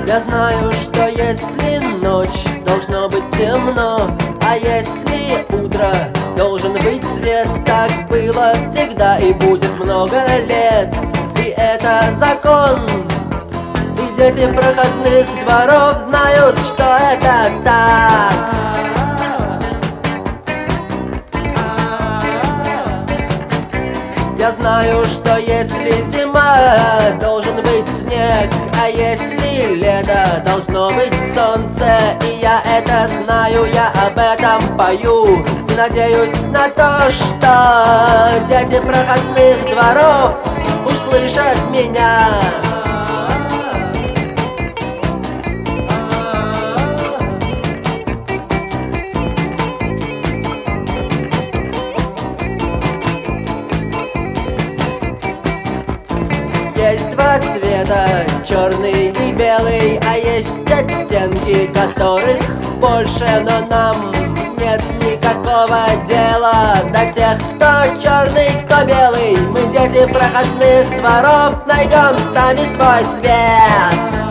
Я знаю, что если ночь, должно быть темно, а если утро, должен быть свет. Так было всегда и будет много лет, и это закон. И дети проходных дворов знают, что это так. Я знаю, что если зима, должен быть снег, а если лето, должно быть солнце. И я это знаю, я об этом пою, и надеюсь на то, что дети проходных дворов услышат меня. Есть два цвета, черный и белый, а есть оттенки, которых больше, но нам нет никакого дела до тех, кто черный, кто белый. Мы, дети проходных дворов, найдем сами свой цвет.